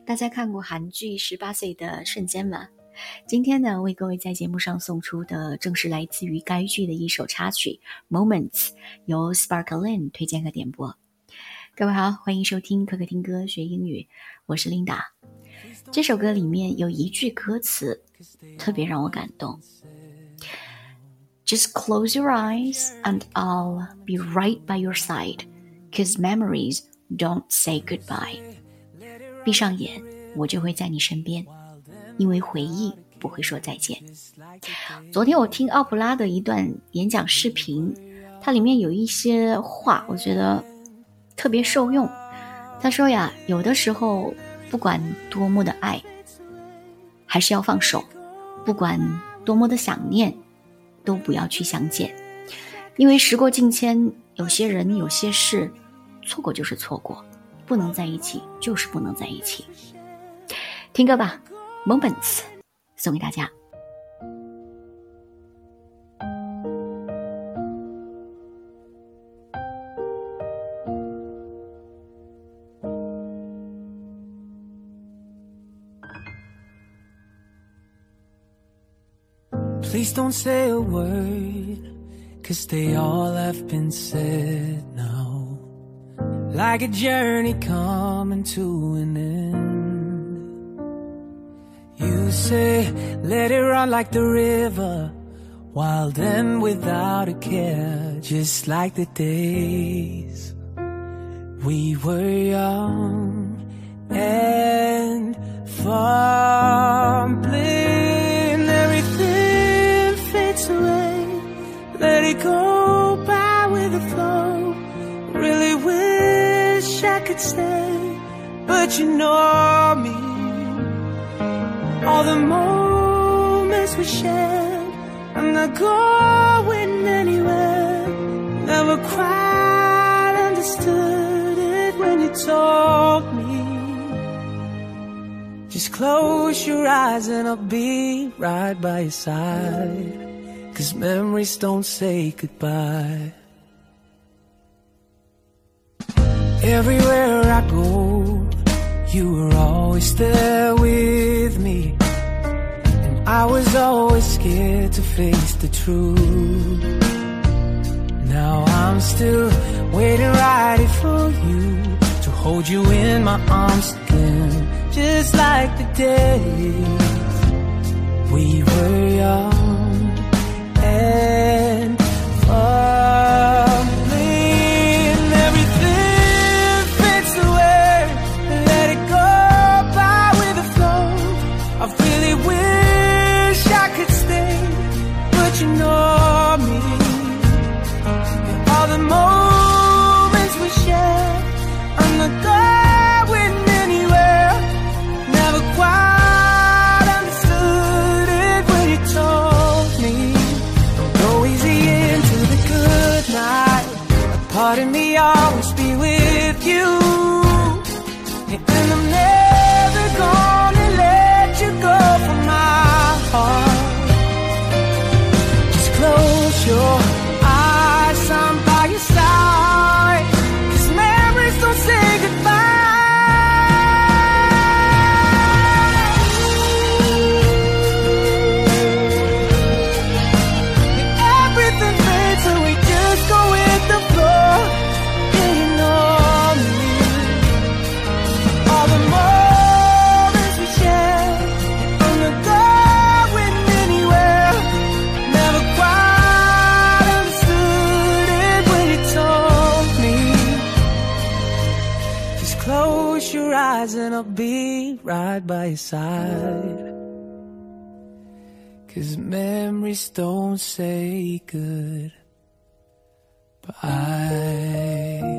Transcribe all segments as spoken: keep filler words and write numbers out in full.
大家看过韩剧《十八岁的瞬间》吗？今天呢，为各位在节目上送出的正是来自于该剧的一首插曲 Moments， 由 Sparkling 推荐和点播。各位好，欢迎收听可可听歌学英语，我是 Linda。 这首歌里面有一句歌词特别让我感动， Just close your eyes and I'll be right by your side, 'cause memories don't say goodbye。 闭上眼，我就会在你身边，因为回忆不会说再见。昨天我听奥普拉的一段演讲视频，它里面有一些话我觉得特别受用。他说呀，有的时候不管多么的爱，还是要放手，不管多么的想念，都不要去相见。因为时过境迁，有些人有些事，错过就是错过，不能在一起就是不能在一起。听歌吧， Moments 送给大家。 Please don't say a word, 'cause they all have been said now. Like a journey coming to an end. You say, let it run like the river, wild and without a care, just like the days we were young and fumbling. Everything fades away, let it go by with the flow. Really wish I could stay, but you know me. All the moments we shared, I'm not going anywhere. Never quite understood it when you told me. Just close your eyes and I'll be right by your side, 'cause memories don't say goodbye. Everywhere I go, you were always there with me, and I was always scared to face the truth. Now I'm still waiting right here for you, to hold you in my arms again, just like the days we were young and fumbling. Everything fades away, let it go by with the flow. I really wish I could stay, but you know me. And all the moments we shared, I'm not going anywhere. Never quite understood it when you told me. Don't go easy into the good night. A part of me always be with you, and I'm never gonna let you go from my heart. Just close your eyes, I'm by your side, 'cause memories don't say goodbye. Everything fades and we just go with the flow. Yeah, you know me. All the moments we share, I'm not going anywhere. Never quite understood it when you told me. Just close your eyes and I'll be right by your side, 'cause memories don't say goodbye.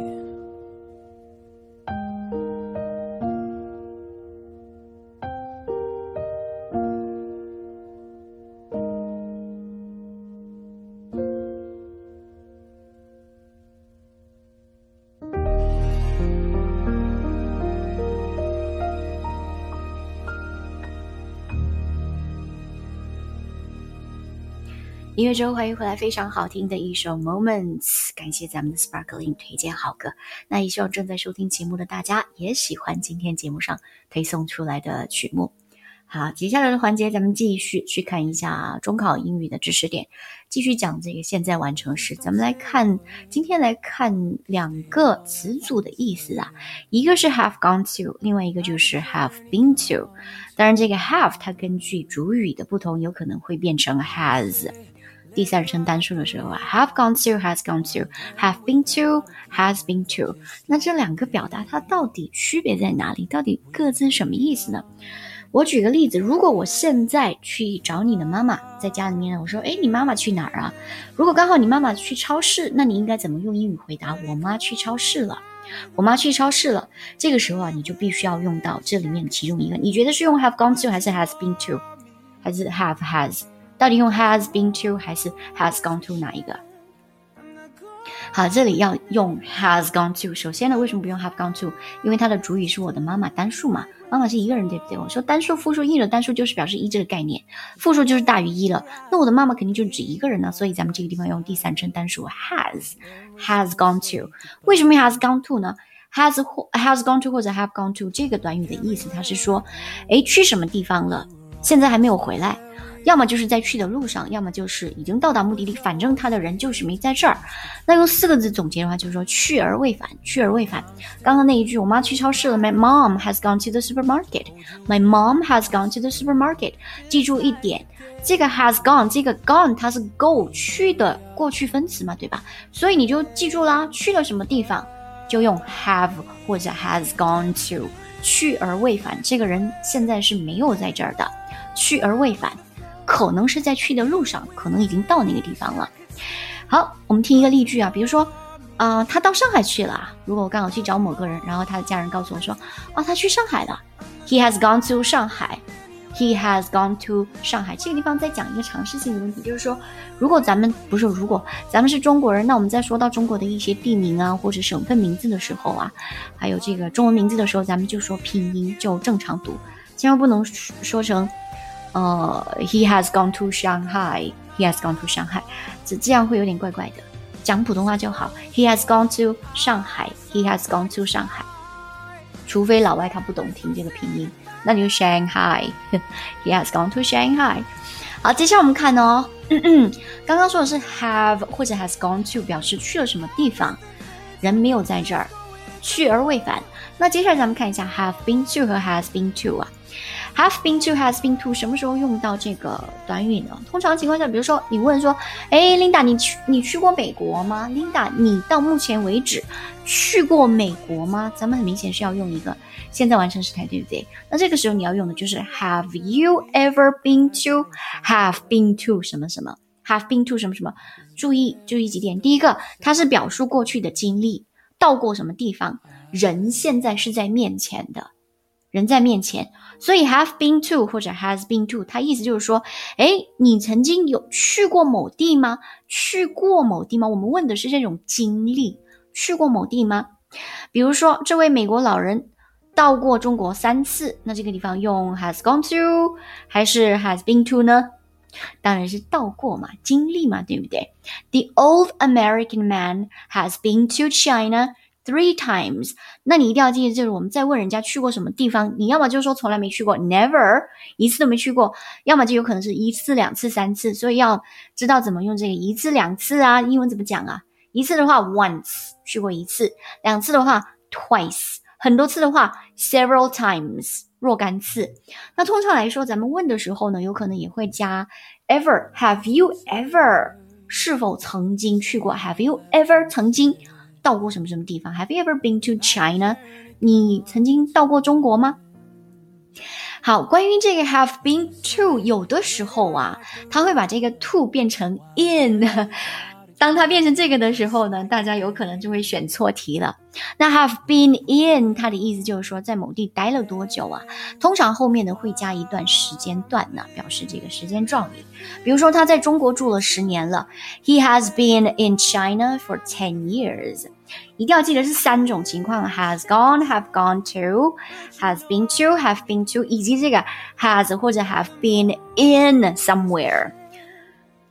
音乐之后欢迎回来，非常好听的一首 Moments， 感谢咱们的 Sparkling 推荐好歌。那也希望正在收听节目的大家也喜欢今天节目上推送出来的曲目。好，接下来的环节咱们继续去看一下中考英语的知识点，继续讲这个现在完成时。咱们来看，今天来看两个词组的意思啊，一个是 have gone to， 另外一个就是 have been to。当然这个 have 它根据主语的不同有可能会变成 has， 第三人称单数的时候啊 have gone to has gone to have been to has been to。 那这两个表达它到底区别在哪里，到底各自什么意思呢？我举个例子，如果我现在去找你的妈妈，在家里面我说诶，你妈妈去哪儿啊？如果刚好你妈妈去超市，那你应该怎么用英语回答？我妈去超市了，我妈去超市了。这个时候啊，你就必须要用到这里面其中一个，你觉得是用 have gone to 还是 has been to 还是 have has？ 到底用 has been to 还是 has gone to 哪一个？好，这里要用 has gone to。 首先呢，为什么不用 have gone to？ 因为它的主语是我的妈妈，单数嘛，妈妈是一个人，对不对？我说单数、复数、一的单数就是表示一这个概念，复数就是大于一了，那我的妈妈肯定就指一个人呢，所以咱们这个地方用第三人称单数 has has gone to。 为什么 has gone to 呢？ has has gone to 或者 have gone to 这个短语的意思，它是说诶，去什么地方了，现在还没有回来，要么就是在去的路上，要么就是已经到达目的地，反正他的人就是没在这儿。那用四个字总结的话就是说去而未返，去而未返。刚刚那一句，我妈去超市了， My mom has gone to the supermarket。 My mom has gone to the supermarket。 记住一点，这个 has gone， 这个 gone 它是 go 去的过去分词嘛，对吧？所以你就记住啦，去了什么地方就用 have 或者 has gone to。 去而未返，这个人现在是没有在这儿的，去而未返可能是在去的路上，可能已经到那个地方了。好，我们听一个例句啊，比如说呃，他到上海去了。如果我刚好去找某个人，然后他的家人告诉我说啊，他去上海了， He has gone to 上海， He has gone to 上海。这个地方在讲一个常识性的问题，就是说如果咱们不是如果咱们是中国人，那我们在说到中国的一些地名啊或者省份名字的时候啊，还有这个中文名字的时候，咱们就说拼音，就正常读，千万不能说成呃、uh, He has gone to Shanghai He has gone to Shanghai， 这这样会有点怪怪的，讲普通话就好， He has gone to 上海 He has gone to 上海，除非老外他不懂听这个拼音，那就 Shanghai He has gone to Shanghai。 好，接下来我们看哦，嗯嗯刚刚说的是 have 或者 has gone to 表示去了什么地方，人没有在这儿，去而未返。那接下来咱们看一下 have been to 和 has been to 啊，have been to has been to 什么时候用到这个短语呢？通常情况下，比如说你问说诶 Linda 你去你去过美国吗？ Linda 你到目前为止去过美国吗？咱们很明显是要用一个现在完成时态，对不对？那这个时候你要用的就是 have you ever been to have been to 什么什么 have been to 什么什么。注意注意几点，第一个，它是表述过去的经历，到过什么地方，人现在是在面前的，人在面前，所以 have been to 或者 has been to 它意思就是说诶，你曾经有去过某地吗？去过某地吗？我们问的是这种经历，去过某地吗？比如说这位美国老人到过中国三次，那这个地方用 has gone to 还是 has been to 呢？当然是到过嘛，经历嘛，对不对？ The old American man has been to China three times。 那你一定要记得，就是我们在问人家去过什么地方，你要么就说从来没去过 never 一次都没去过，要么就有可能是一次两次三次，所以要知道怎么用这个一次两次啊，英文怎么讲啊？一次的话 once 去过一次，两次的话 twice， 很多次的话 several times 若干次。那通常来说咱们问的时候呢，有可能也会加 ever， have you ever 是否曾经去过， have you ever 曾经到过什么什么地方， Have you ever been to China？ 你曾经到过中国吗？好，关于这个 have been to 有的时候啊，它会把这个 to 变成 in， 当它变成这个的时候呢，大家有可能就会选错题了。那 have been in 它的意思就是说在某地待了多久啊，通常后面呢会加一段时间段呢，表示这个时间状语。比如说他在中国住了十年了， He has been in China for ten years。 一定要记得是三种情况， has gone have gone to has been to have been to， 以及这个 has 或者 have been in somewhere。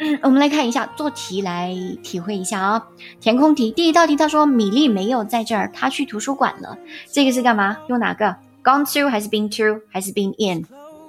我们来看一下，做题来体会一下啊。填空题，第一道题他说米粒没有在这儿，他去图书馆了。这个是干嘛？用哪个？ Gone to 还是 been to 还是 been in？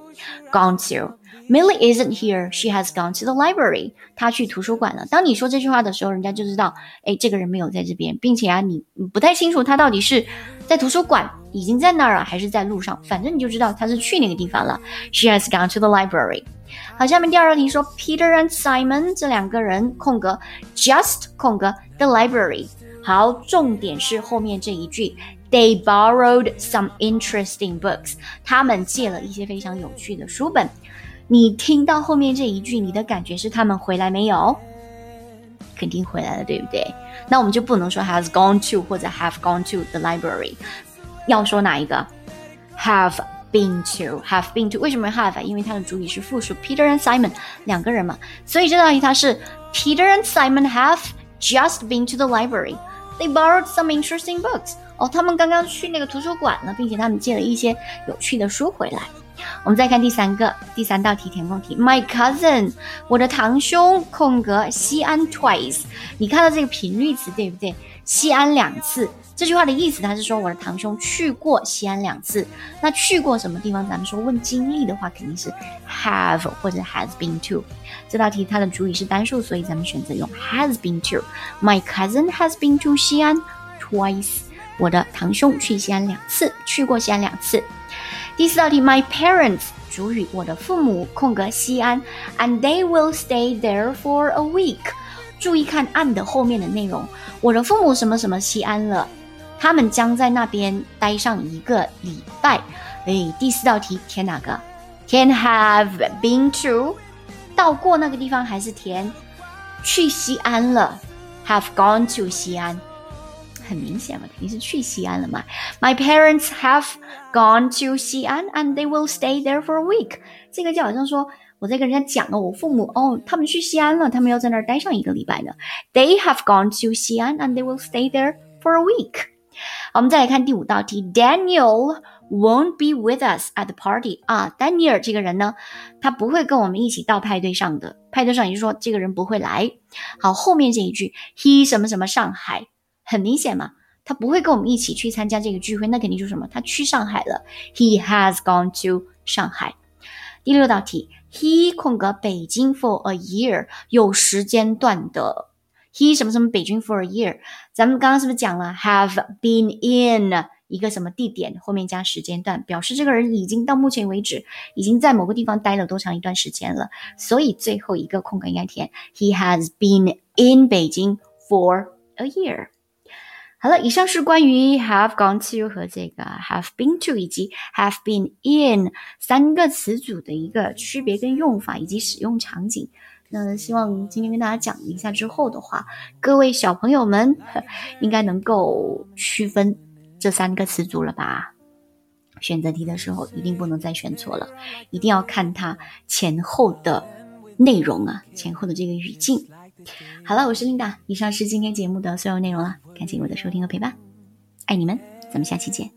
Gone to。 Millie isn't here, she has gone to the library. 他去图书馆了。当你说这句话的时候，人家就知道诶这个人没有在这边，并且啊你不太清楚他到底是在图书馆已经在那儿了还是在路上，反正你就知道他是去那个地方了。 She has gone to the library。好，下面第二道题说 Peter and Simon 这两个人空格 just 空格 the library。 好，重点是后面这一句 They borrowed some interesting books。 他们借了一些非常有趣的书本。你听到后面这一句，你的感觉是他们回来没有？肯定回来了，对不对？那我们就不能说 has gone to 或者 have gone to the library， 要说哪一个？ have been to have been to。 为什么 have？ 因为它的主语是复数 Peter and Simon 两个人嘛，所以这道题它是 Peter and Simon have just been to the library. They borrowed some interesting books. 哦，他们刚刚去那个图书馆了，并且他们借了一些有趣的书回来。我们再看第三个第三道题填空题 My cousin 我的堂兄空格西安 twice。 你看到这个频率词对不对？西安两次，这句话的意思它是说我的堂兄去过西安两次。那去过什么地方，咱们说问经历的话肯定是 have 或者 has been to。 这道题它的主语是单数，所以咱们选择用 has been to。 My cousin has been to 西安 twice。 我的堂兄去西安两次，去过西安两次。第四道题 My parents 主语我的父母空格西安 and they will stay there for a week。 注意看 and 后面的内容，我的父母什么什么西安了，他们将在那边待上一个礼拜。诶，第四道题填哪个？填 have been to， 到过那个地方，还是填去西安了 have gone to 西安？很明显嘛，肯定是去西安了嘛。 My parents have gone to 西安 and they will stay there for a week。 这个就好像说我在跟人家讲了，我父母哦，他们去西安了，他们要在那儿待上一个礼拜呢。 They have gone to 西安 and they will stay there for a week。 好，我们再来看第五道题 Daniel won't be with us at the party。 啊，丹尼尔这个人呢，他不会跟我们一起到派对上的，派对上也就是说这个人不会来。好，后面这一句 he 什么什么上海，很明显嘛，他不会跟我们一起去参加这个聚会，那肯定就是什么？他去上海了。He has gone to 上海。第六道题 He 空格北京 for a year， 有时间段的。He 什么什么北京 for a year， 咱们刚刚是不是讲了 have been in 一个什么地点，后面加时间段，表示这个人已经到目前为止已经在某个地方待了多长一段时间了，所以最后一个空格应该填 He has been in 北京 for a year。好了，以上是关于 have gone to 和这个 have been to 以及 have been in 三个词组的一个区别跟用法以及使用场景。那希望今天跟大家讲一下之后的话，各位小朋友们应该能够区分这三个词组了吧？选择题的时候一定不能再选错了，一定要看它前后的内容啊，前后的这个语境。好了，我是 Linda， 以上是今天节目的所有内容了，感谢我的收听和陪伴，爱你们，咱们下期见。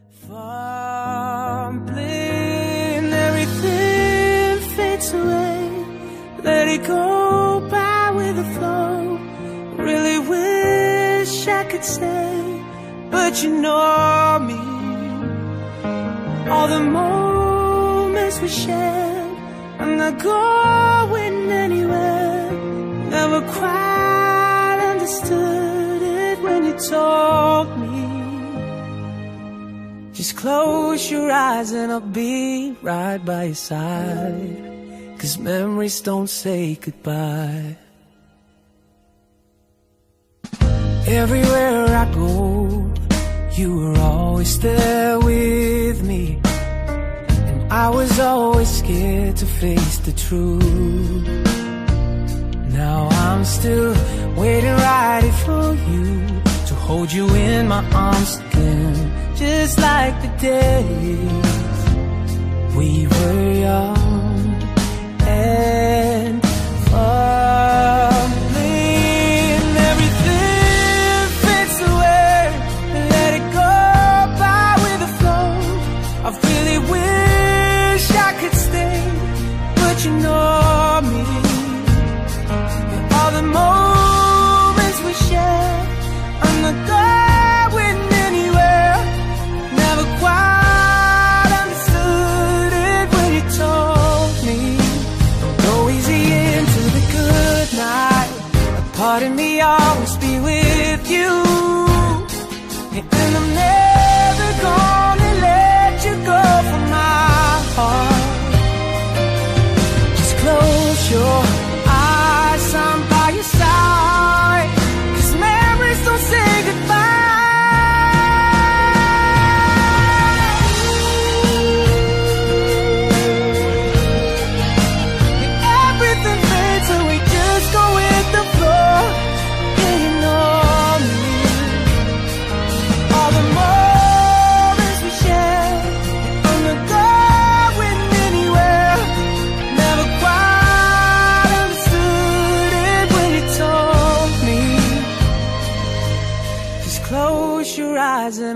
Let it go by with the flow. Really wish I could stay, but you know me. All the moments we shared, I'm not going anywhere. Never quite understood it when you told me. Just close your eyes and I'll be right by your side.'Cause memories don't say goodbye. Everywhere I go, you were always there with me. And I was always scared to face the truth. Now I'm still waiting right here for you, to hold you in my arms again, just like the days we were young.And fumbling, everything fades away. Let it go by with the flow. I really wish I could stay, but you know me.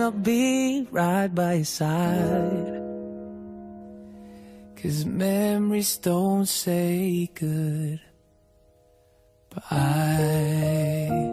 I'll be right by your side. 'Cause memories don't say goodbye.